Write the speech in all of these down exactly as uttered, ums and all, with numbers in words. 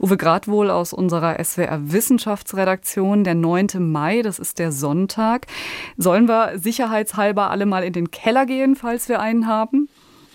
Uwe Gradwohl aus unserer S W R-Wissenschaftsredaktion. Der neunte Mai, das ist der Sonntag. Sollen wir sicherheitshalber alle mal in den Keller gehen, falls wir einen haben?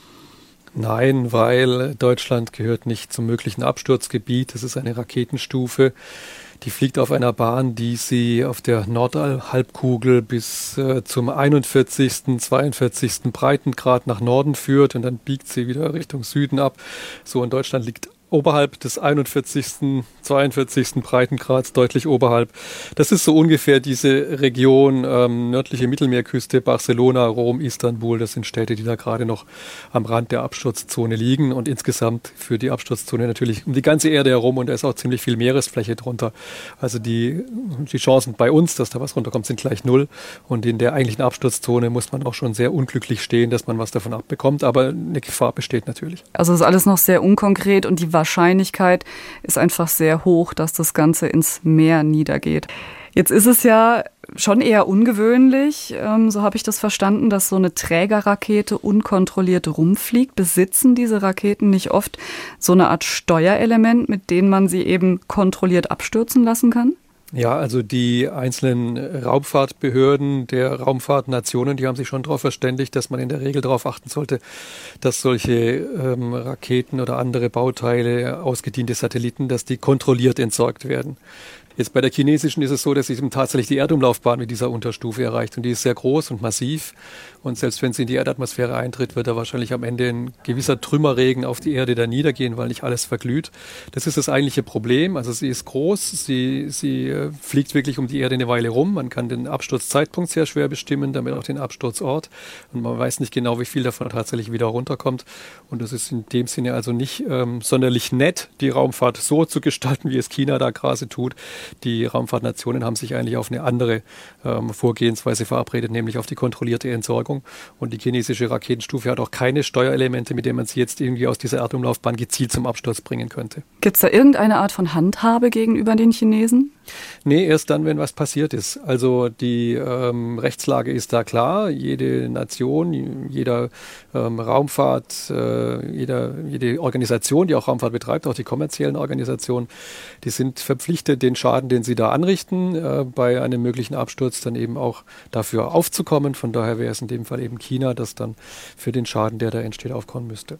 Nein, weil Deutschland gehört nicht zum möglichen Absturzgebiet. Das ist eine Raketenstufe. Die fliegt auf einer Bahn, die sie auf der Nordhalbkugel bis äh, zum einundvierzigsten, zweiundvierzigsten Breitengrad nach Norden führt und dann biegt sie wieder Richtung Süden ab. So, in Deutschland liegt oberhalb des einundvierzigsten, zweiundvierzigsten Breitengrads, deutlich oberhalb. Das ist so ungefähr diese Region, ähm, nördliche Mittelmeerküste, Barcelona, Rom, Istanbul. Das sind Städte, die da gerade noch am Rand der Absturzzone liegen und insgesamt für die Absturzzone natürlich um die ganze Erde herum und da ist auch ziemlich viel Meeresfläche drunter. Also die, die Chancen bei uns, dass da was runterkommt, sind gleich null und in der eigentlichen Absturzzone muss man auch schon sehr unglücklich stehen, dass man was davon abbekommt, aber eine Gefahr besteht natürlich. Also ist alles noch sehr unkonkret und die Wahrscheinlichkeit ist einfach sehr hoch, dass das Ganze ins Meer niedergeht. Jetzt ist es ja schon eher ungewöhnlich, ähm, so habe ich das verstanden, dass so eine Trägerrakete unkontrolliert rumfliegt. Besitzen diese Raketen nicht oft so eine Art Steuerelement, mit denen man sie eben kontrolliert abstürzen lassen kann? Ja, also die einzelnen Raumfahrtbehörden der Raumfahrtnationen, die haben sich schon darauf verständigt, dass man in der Regel darauf achten sollte, dass solche ähm, Raketen oder andere Bauteile, ausgediente Satelliten, dass die kontrolliert entsorgt werden. Jetzt bei der chinesischen ist es so, dass sie tatsächlich die Erdumlaufbahn mit dieser Unterstufe erreicht und die ist sehr groß und massiv und selbst wenn sie in die Erdatmosphäre eintritt, wird da wahrscheinlich am Ende ein gewisser Trümmerregen auf die Erde da niedergehen, weil nicht alles verglüht. Das ist das eigentliche Problem, also sie ist groß, sie, sie äh, fliegt wirklich um die Erde eine Weile rum, man kann den Absturzzeitpunkt sehr schwer bestimmen, damit auch den Absturzort und man weiß nicht genau, wie viel davon tatsächlich wieder runterkommt und das ist in dem Sinne also nicht ähm, sonderlich nett, die Raumfahrt so zu gestalten, wie es China da gerade tut. Die Raumfahrtnationen haben sich eigentlich auf eine andere ähm, Vorgehensweise verabredet, nämlich auf die kontrollierte Entsorgung. Und die chinesische Raketenstufe hat auch keine Steuerelemente, mit denen man sie jetzt irgendwie aus dieser Erdumlaufbahn gezielt zum Absturz bringen könnte. Gibt es da irgendeine Art von Handhabe gegenüber den Chinesen? Nee, erst dann, wenn was passiert ist. Also die ähm, Rechtslage ist da klar. Jede Nation, jeder ähm, Raumfahrt, äh, jeder, jede Organisation, die auch Raumfahrt betreibt, auch die kommerziellen Organisationen, die sind verpflichtet, den Schaden, den sie da anrichten, äh, bei einem möglichen Absturz dann eben auch dafür aufzukommen. Von daher wäre es in dem Fall eben China, das dann für den Schaden, der da entsteht, aufkommen müsste.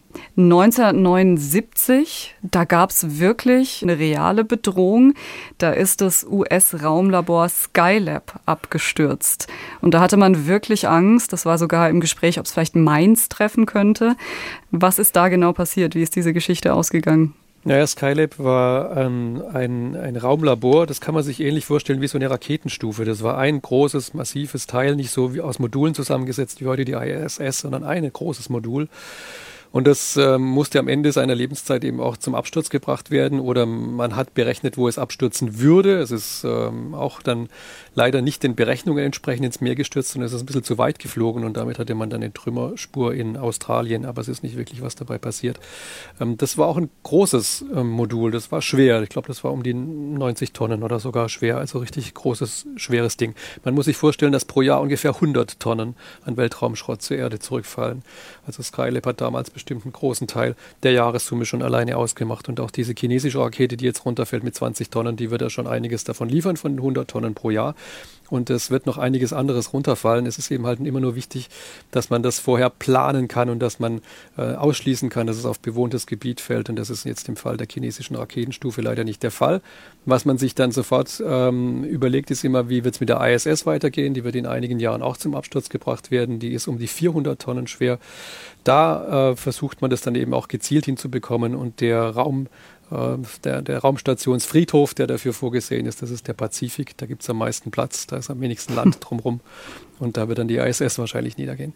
neunzehnhundertneunundsiebzig, da gab es wirklich eine reale Bedrohung. Da ist das U S-Raumlabor Skylab abgestürzt. Und da hatte man wirklich Angst. Das war sogar im Gespräch, ob es vielleicht Mainz treffen könnte. Was ist da genau passiert? Wie ist diese Geschichte ausgegangen? Naja, Skylab war ähm, ein, ein Raumlabor, das kann man sich ähnlich vorstellen wie so eine Raketenstufe. Das war ein großes, massives Teil, nicht so wie aus Modulen zusammengesetzt wie heute die I S S, sondern ein großes Modul. Und das ähm, musste am Ende seiner Lebenszeit eben auch zum Absturz gebracht werden oder man hat berechnet, wo es abstürzen würde. Es ist ähm, auch dann leider nicht den Berechnungen entsprechend ins Meer gestürzt, sondern es ist ein bisschen zu weit geflogen und damit hatte man dann eine Trümmerspur in Australien, aber es ist nicht wirklich was dabei passiert. Ähm, das war auch ein großes ähm, Modul, das war schwer. Ich glaube, das war um die neunzig Tonnen oder sogar schwer, also richtig großes, schweres Ding. Man muss sich vorstellen, dass pro Jahr ungefähr hundert Tonnen an Weltraumschrott zur Erde zurückfallen. Also Skylab hat damals bestimmt einen großen Teil der Jahressumme schon alleine ausgemacht. Und auch diese chinesische Rakete, die jetzt runterfällt mit zwanzig Tonnen, die wird ja schon einiges davon liefern, von hundert Tonnen pro Jahr. Und es wird noch einiges anderes runterfallen. Es ist eben halt immer nur wichtig, dass man das vorher planen kann und dass man äh, ausschließen kann, dass es auf bewohntes Gebiet fällt. Und das ist jetzt im Fall der chinesischen Raketenstufe leider nicht der Fall. Was man sich dann sofort ähm, überlegt, ist immer, wie wird es mit der I S S weitergehen? Die wird in einigen Jahren auch zum Absturz gebracht werden. Die ist um die vierhundert Tonnen schwer. Da äh, versucht man das dann eben auch gezielt hinzubekommen und der Raum, äh, der, der Raumstationsfriedhof, der dafür vorgesehen ist, das ist der Pazifik. Da gibt es am meisten Platz, da ist am wenigsten Land drumherum und da wird dann die I S S wahrscheinlich niedergehen.